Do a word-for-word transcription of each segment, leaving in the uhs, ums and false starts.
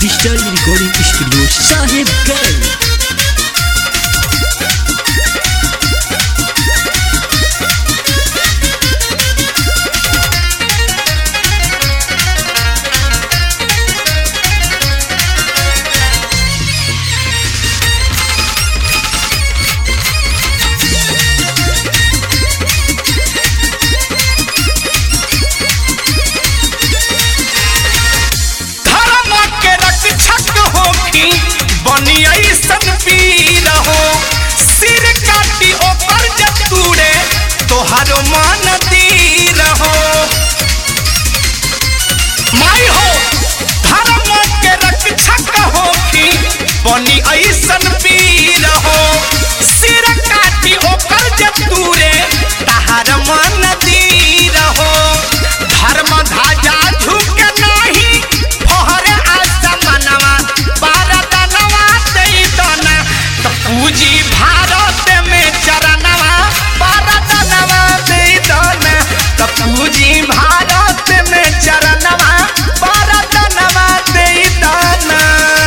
Digital recording studio Sahibganj. तोहारो मानती रहो माई हो धर्म के रक्षक होखी बनी ऐसन पीर हो सिर काटी ओकर जतूरे तहार मानती रहो धर्म ध्वजा झुके नहीं फहरे आसमानवा बारदानवा दे दना तो पूजी भारत में चरणवा पूजी भारत में चरणवा बारदानवा दे दाना।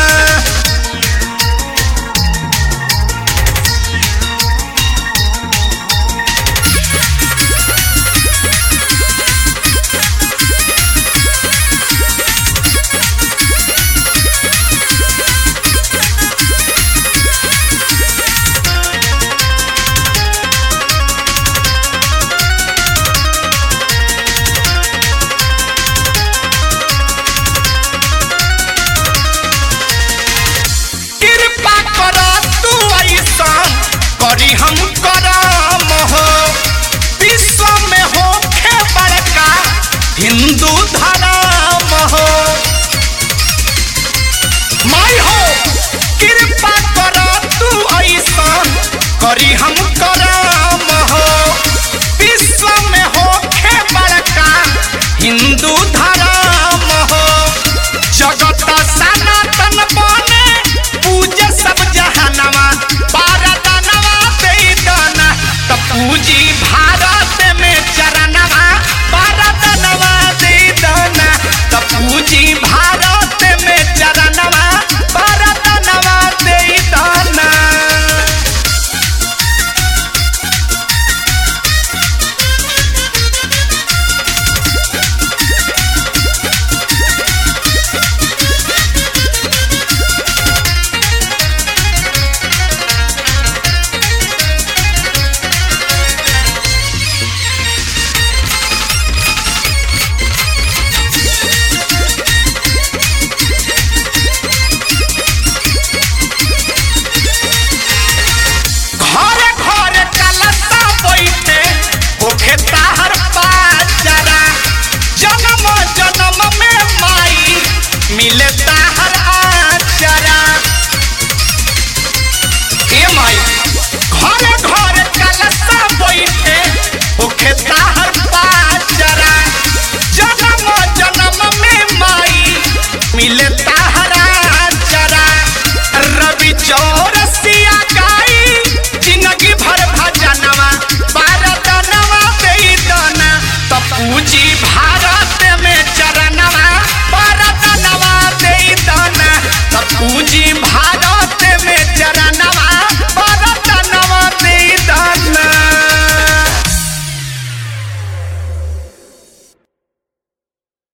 करी हम करम हो विश्व में होखे बड़का हिंदू धर्म हो माई हो कृपा कर तू ऐसा करी हम